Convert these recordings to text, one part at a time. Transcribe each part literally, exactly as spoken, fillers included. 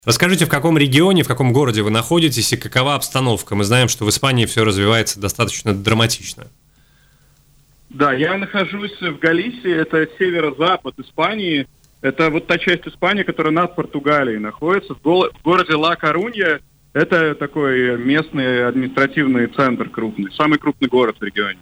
Расскажите, в каком регионе, в каком городе вы находитесь и какова обстановка? Мы знаем, что в Испании все развивается достаточно драматично. Да, я нахожусь в Галисии, это северо-запад Испании. Это вот та часть Испании, которая над Португалией находится, в, го- в городе Ла-Корунья. Это такой местный административный центр крупный, самый крупный город в регионе.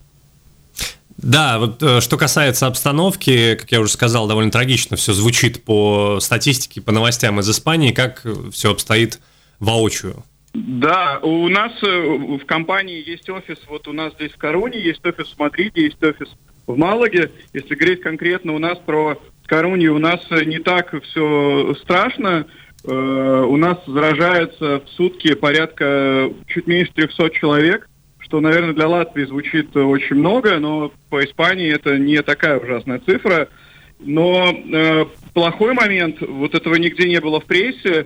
Да, вот э, что касается обстановки, как я уже сказал, довольно трагично все звучит по статистике, по новостям из Испании. Как все обстоит воочию? Да, у нас э, в компании есть офис, вот у нас здесь в Коруне, есть офис в Мадриде, есть офис в Малаге. Если говорить конкретно у нас про Корунью, у нас не так все страшно. Э, у нас заражается в сутки порядка чуть меньше трехсот человек, что, наверное, для Латвии звучит очень много, но по Испании это не такая ужасная цифра. Но э, плохой момент, вот этого нигде не было в прессе,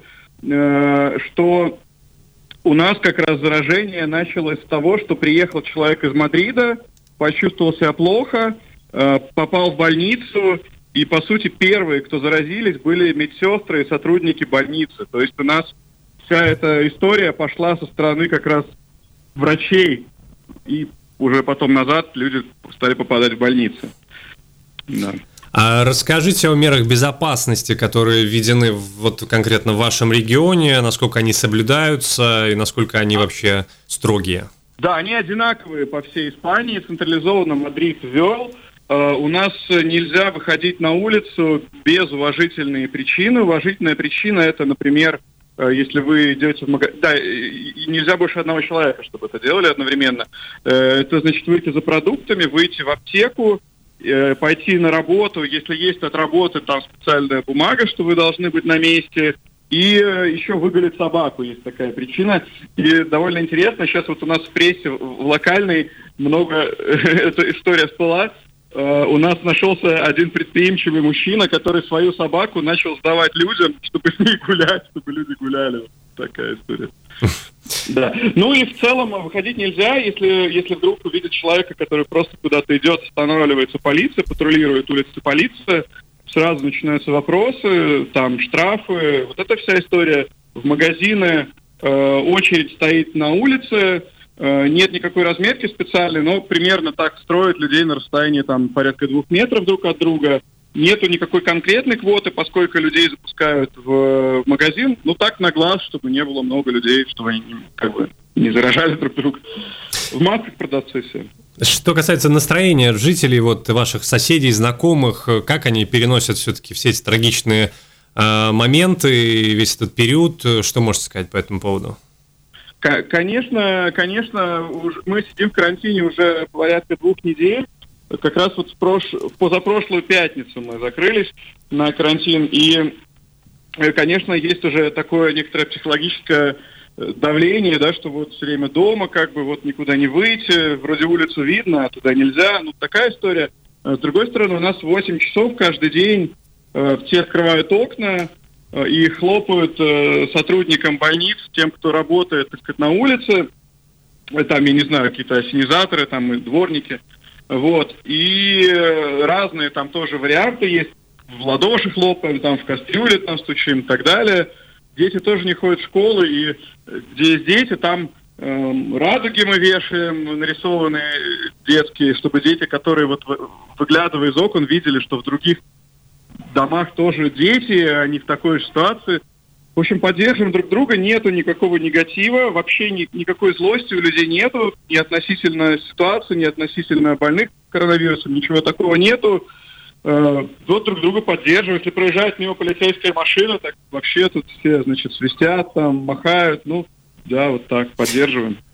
э, что у нас как раз заражение началось с того, что приехал человек из Мадрида, почувствовал себя плохо, э, попал в больницу, и, по сути, первые, кто заразились, были медсестры и сотрудники больницы. То есть у нас вся эта история пошла со стороны как раз врачей, и уже потом назад люди стали попадать в больницы. Да. А расскажите о мерах безопасности, которые введены вот конкретно в вашем регионе, насколько они соблюдаются и насколько они вообще строгие. Да, они одинаковые по всей Испании, централизованно Мадрид ввел. Uh, у нас нельзя выходить на улицу без уважительной причины. Уважительная причина — это, например, uh, если вы идете в магазин... Да, и нельзя больше одного человека, чтобы это делали одновременно. Uh, это значит выйти за продуктами, выйти в аптеку, uh, пойти на работу. Если есть от работы там специальная бумага, что вы должны быть на месте. И uh, еще выгулять собаку, есть такая причина. И довольно интересно, сейчас вот у нас в прессе, в локальной, много эта история всплыла. Uh, у нас нашелся один предприимчивый мужчина, который свою собаку начал сдавать людям, чтобы с ней гулять, чтобы люди гуляли. Вот такая история. Да. Ну и в целом выходить нельзя, если, если вдруг увидит человека, который просто куда-то идет, останавливается полиция, патрулирует улицы полиция, сразу начинаются вопросы, там штрафы, вот эта вся история. В магазины э, очередь стоит на улице, нет никакой разметки специальной, но примерно так строят людей на расстоянии там порядка двух метров друг от друга. Нету никакой конкретной квоты, поскольку людей запускают в, в магазин. Ну так на глаз, чтобы не было много людей, чтобы они как бы не заражали друг друга. В масках продавцы все. Что касается настроения жителей, вот ваших соседей, знакомых, как они переносят все-таки все эти трагичные э, моменты, весь этот период, что можете сказать по этому поводу? Конечно, конечно, мы сидим в карантине уже порядка двух недель. Как раз вот в, прош... в позапрошлую пятницу мы закрылись на карантин. И, конечно, есть уже такое некоторое психологическое давление, да, что вот все время дома, как бы вот никуда не выйти, вроде улицу видно, а туда нельзя. Ну, такая история. С другой стороны, у нас восемь часов каждый день э, все открывают окна и хлопают э, сотрудникам больниц, тем, кто работает, так сказать, на улице, там, я не знаю, какие-то ассенизаторы, там, и дворники, вот, и э, разные там тоже варианты есть, в ладоши хлопаем, там, в кастрюле там стучим и так далее. Дети тоже не ходят в школу, и где есть дети, там э, радуги мы вешаем, нарисованные детские, чтобы дети, которые вот выглядывая из окон, видели, что в других в домах тоже дети, они в такой же ситуации. В общем, поддерживаем друг друга, нету никакого негатива, вообще ни, никакой злости у людей нету, ни относительно ситуации, ни относительно больных коронавирусом, ничего такого нету. Э, вот друг друга поддерживают. Если проезжает мимо полицейская машина, так вообще тут все, значит, свистят, там, махают, ну, да, вот так, поддерживаем.